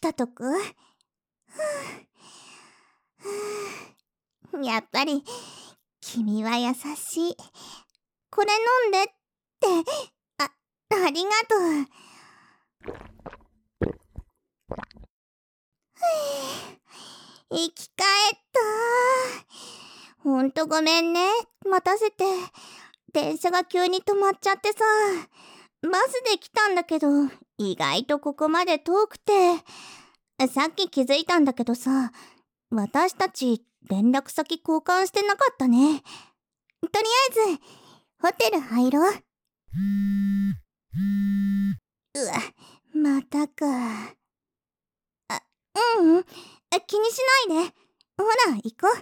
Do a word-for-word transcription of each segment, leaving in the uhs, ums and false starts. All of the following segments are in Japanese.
したとく。やっぱり君は優しい。これ飲んでって。あ、ありがとう。生き返った。ほんとごめんね、待たせて。電車が急に止まっちゃってさ。バスで来たんだけど、意外とここまで遠くて。さっき気づいたんだけどさ、私たち連絡先交換してなかったね。とりあえずホテル入ろう。うわ、またか。あ、ううん、気にしないで。ほら、行こ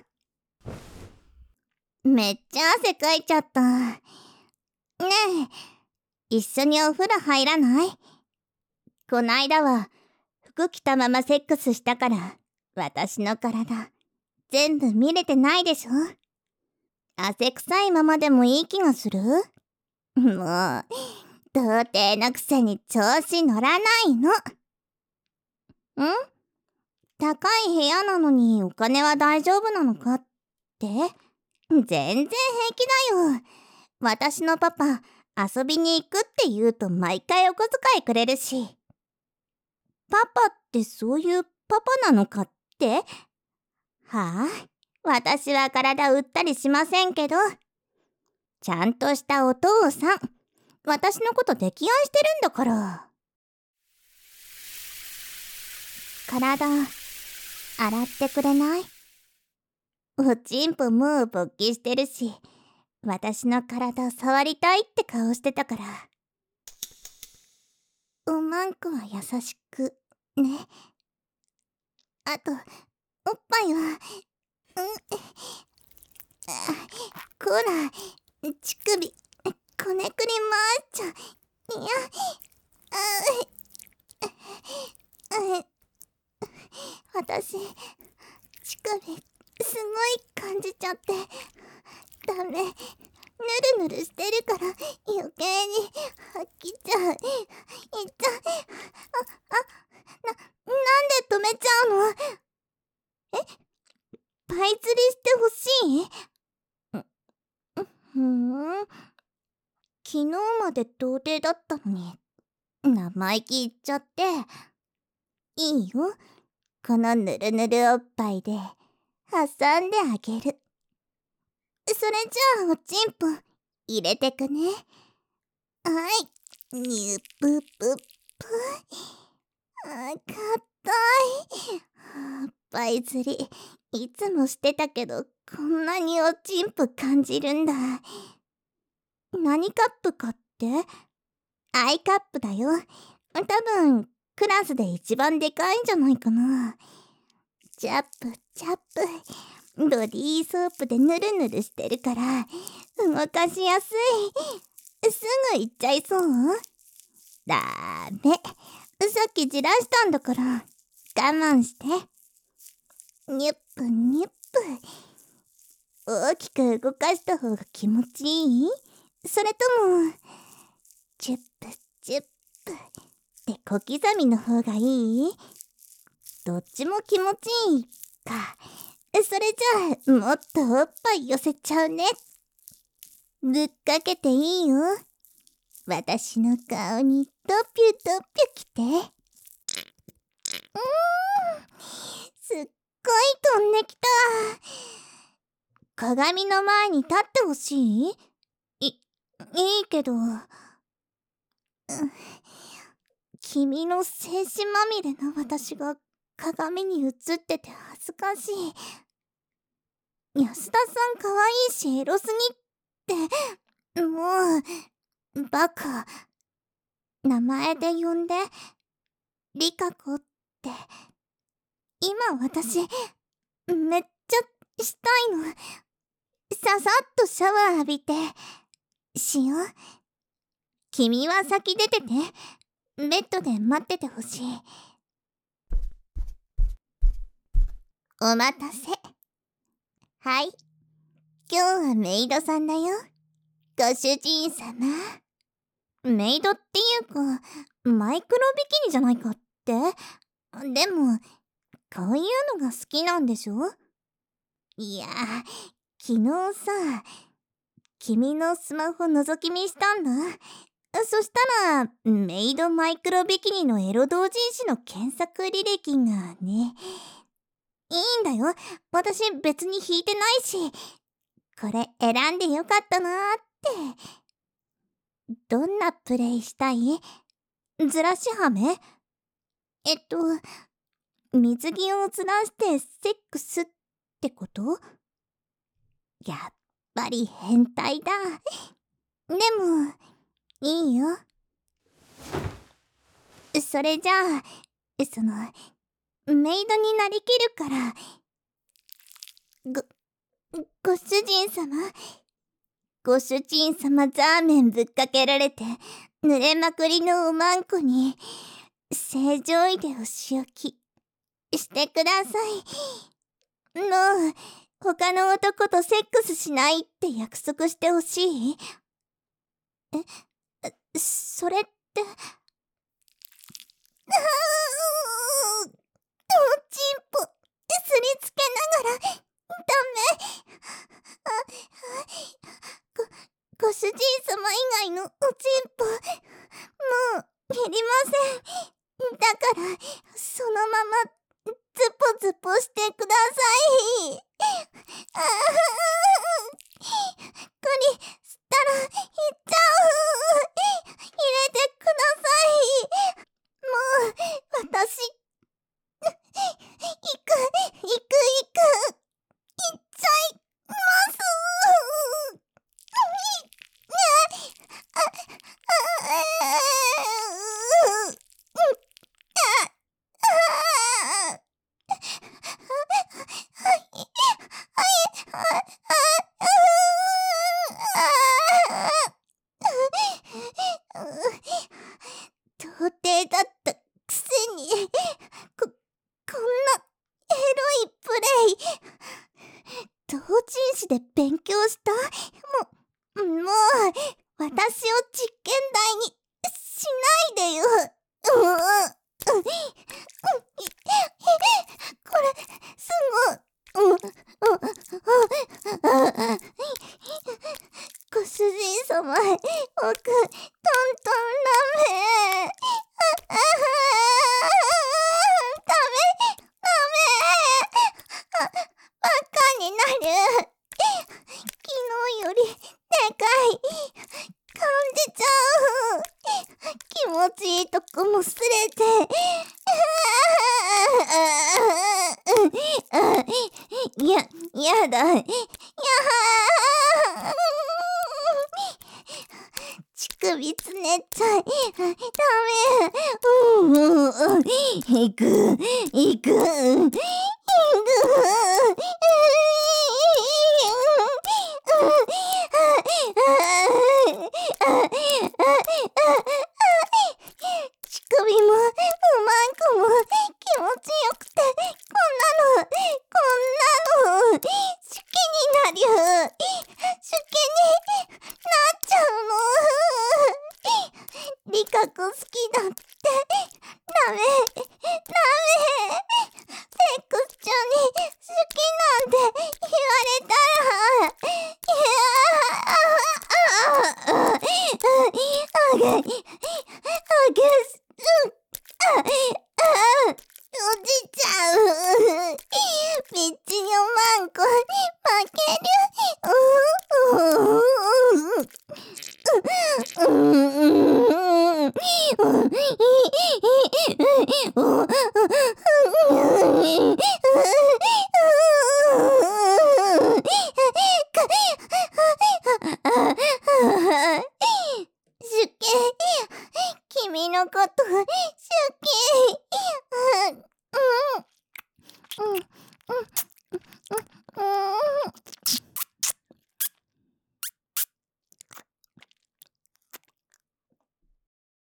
う。めっちゃ汗かいちゃった。ねえ、一緒にお風呂入らない？こないだは服着たままセックスしたから、私の体全部見れてないでしょ。汗臭いままでもいい気がする？もう童貞のくせに調子乗らないの。ん？高い部屋なのにお金は大丈夫なのかって？全然平気だよ。私のパパ遊びに行くって言うと毎回お小遣いくれるし。パパってそういうパパなのかって？はあ、私は体売ったりしませんけど、ちゃんとしたお父さん、私のこと溺愛してるんだから。体洗ってくれない？おちんぽもう勃起してるし、私の体触りたいって顔してたから。おまんこは優しくね。あとおっぱいは、うん、こら、乳首こねくり回っちゃ。いや、ああ、私乳首すごい感じちゃって。ダメ、ぬるぬるしてるから余計に吐きちゃう。いっちゃ、あ、あ、な、なんで止めちゃうの？え、パイ釣りしてほしい？ふーん、昨日まで童貞だったのに生意気言っちゃって。いいよ、このぬるぬるおっぱいで挟んであげる。それじゃあおちんぽ入れてくね。はい、にゅぷぷぷ。あ、かったい。おっぱい釣りいつもしてたけど、こんなにおちんぽ感じるんだ。何カップかって？アイカップだよ。多分クラスで一番でかいんじゃないかな。チャップチャップ、ボディーソープでぬるぬるしてるから動かしやすい。すぐ行っちゃいそう？ダメ、さっきじらしたんだから我慢して。ニュップニュップ。大きく動かした方が気持ちいい？それともチュップチュップって小刻みの方がいい？どっちも気持ちいいか。それじゃあもっとおっぱい寄せちゃうね。ぶっかけていいよ。私の顔にドピュドピュきて。うーん、すっごい飛んできた。鏡の前に立ってほしい？い、いいけど、うん、君の精子まみれの私が鏡に映ってて恥ずかしい。安田さんかわいいしエロすぎって。もうバカ。名前で呼んで、リカコって。今私めっちゃしたいの。ささっとシャワー浴びてしよう。君は先出てて、ベッドで待っててほしい。お待たせ。はい、今日はメイドさんだよ、ご主人様。メイドっていうかマイクロビキニじゃないかって？ でもこういうのが好きなんでしょ？いや、昨日さ、君のスマホ覗き見したんだ。そしたらメイドマイクロビキニのエロ同人誌の検索履歴がね。いいんだよ、私別に引いてないし、これ選んでよかったなーって。どんなプレイしたい？ずらしはめ？えっと水着をずらしてセックスってこと？やっぱり変態だ。でもいいよ。それじゃあそのメイドになりきるから、ごご主人様ご主人様ザーメンぶっかけられて濡れまくりのおまんこに正常位でお仕置きしてください。もう他の男とセックスしないって約束してほしい。え、それって、おちんぽすりつけながらダメ。ご、ご主人様以外のおちんぽもういりません。だからそのままズポズポしてください。あーこりしたらいっちゃう。入れてください。もう私行く行く行く行っちゃいます。ああ童貞だったくせにこ、こんなエロいプレイ同人誌で勉強した？も、もう私を実験台にしないでよ。うん、これすごい、うん、ご主人様、僕トントンラメダメダメバカになる。昨日よりでかい感じちゃう。気持ちいいとこもすれてや、やだや乳首つねっちゃいダメ。うんうん行く行く行く乳首もうまんこも気持ちよくて、こんなのこんなの好きになりゅう好きになっちゃうの。リカ子好きだってダメダメ。セックス中に好きなんて言われたら、いやああああげあげおじちゃう。ピッチにおまんこ負ける。うん